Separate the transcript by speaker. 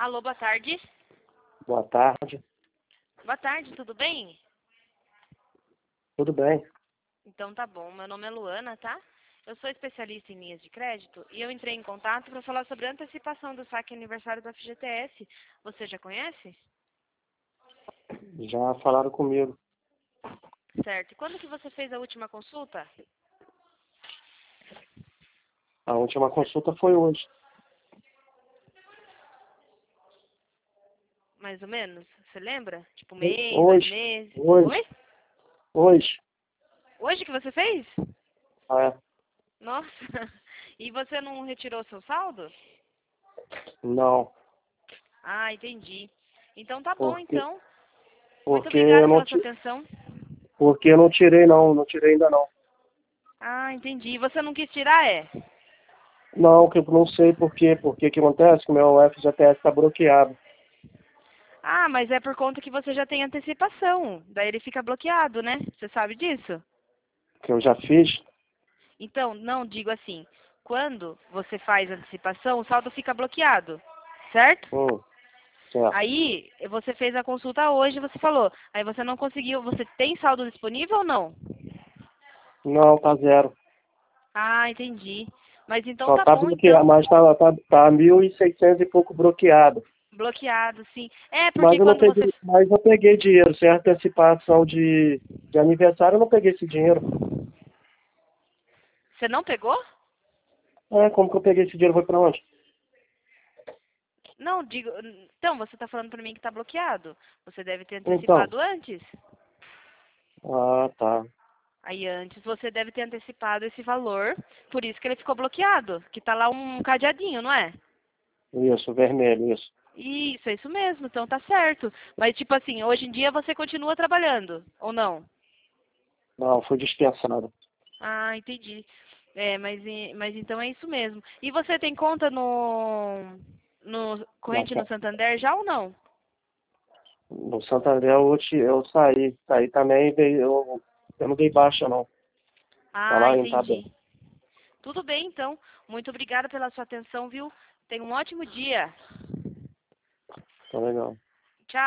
Speaker 1: Alô, boa tarde.
Speaker 2: Boa tarde.
Speaker 1: Boa tarde, tudo bem?
Speaker 2: Tudo bem?
Speaker 1: Então tá bom, meu nome é Luana, tá? Eu sou especialista em linhas de crédito e eu entrei em contato para falar sobre a antecipação do saque aniversário do FGTS. Você já conhece?
Speaker 2: Já falaram comigo.
Speaker 1: Certo. E quando que você fez a última consulta?
Speaker 2: A última consulta foi hoje.
Speaker 1: Mais ou menos? Você lembra? Tipo, mês, dois
Speaker 2: Hoje.
Speaker 1: meses?
Speaker 2: Hoje.
Speaker 1: Oi?
Speaker 2: Hoje.
Speaker 1: Hoje que você fez?
Speaker 2: É.
Speaker 1: Nossa. E você não retirou seu saldo?
Speaker 2: Não.
Speaker 1: Ah, entendi. Então tá bom,
Speaker 2: Porque,
Speaker 1: então. Muito
Speaker 2: porque eu
Speaker 1: obrigada
Speaker 2: não,
Speaker 1: pela sua atenção.
Speaker 2: porque eu não tirei não. Não tirei ainda não.
Speaker 1: Ah, entendi. E você não quis tirar, é?
Speaker 2: Não, que eu não sei por quê. Porque que acontece que o meu FGTS está bloqueado.
Speaker 1: Ah, mas é por conta que você já tem antecipação. Daí ele fica bloqueado, né? Você sabe disso?
Speaker 2: Que eu já fiz.
Speaker 1: Então, não digo assim. Quando você faz antecipação, o saldo fica bloqueado, certo?
Speaker 2: Certo.
Speaker 1: Aí, você fez a consulta hoje, você falou. Aí você não conseguiu. Você tem saldo disponível ou não?
Speaker 2: Não, tá zero.
Speaker 1: Ah, entendi. Mas então
Speaker 2: Só
Speaker 1: tá
Speaker 2: tá
Speaker 1: bom,
Speaker 2: bloqueado,
Speaker 1: então.
Speaker 2: mas tá 1.600 e pouco bloqueado.
Speaker 1: Bloqueado, sim. É,
Speaker 2: Mas
Speaker 1: porque
Speaker 2: eu não
Speaker 1: quando você.
Speaker 2: peguei, mas eu peguei dinheiro, sem antecipação de aniversário, eu não peguei esse dinheiro.
Speaker 1: Você não pegou?
Speaker 2: Como que eu peguei esse dinheiro? Foi pra onde?
Speaker 1: Não, digo. Então, você tá falando pra mim que tá bloqueado. Você deve ter
Speaker 2: Então.
Speaker 1: antecipado antes.
Speaker 2: Ah, tá.
Speaker 1: Aí antes você deve ter antecipado esse valor, por isso que ele ficou bloqueado, que tá lá um cadeadinho, não é?
Speaker 2: Isso, vermelho, isso.
Speaker 1: Isso, é isso mesmo, então tá certo. Mas tipo assim, hoje em dia você continua trabalhando, ou não?
Speaker 2: Não, foi dispensado.
Speaker 1: Ah, entendi. É, mas então é isso mesmo. E você tem conta no corrente no
Speaker 2: Nossa,
Speaker 1: Santander já ou não?
Speaker 2: no Santander eu saí. Saí também, eu não dei baixa, não. Tá
Speaker 1: Ah,
Speaker 2: lá ainda, tá bem.
Speaker 1: entendi. Tudo bem, então. Muito obrigada pela sua atenção, viu? Tenha um ótimo dia.
Speaker 2: Tá legal.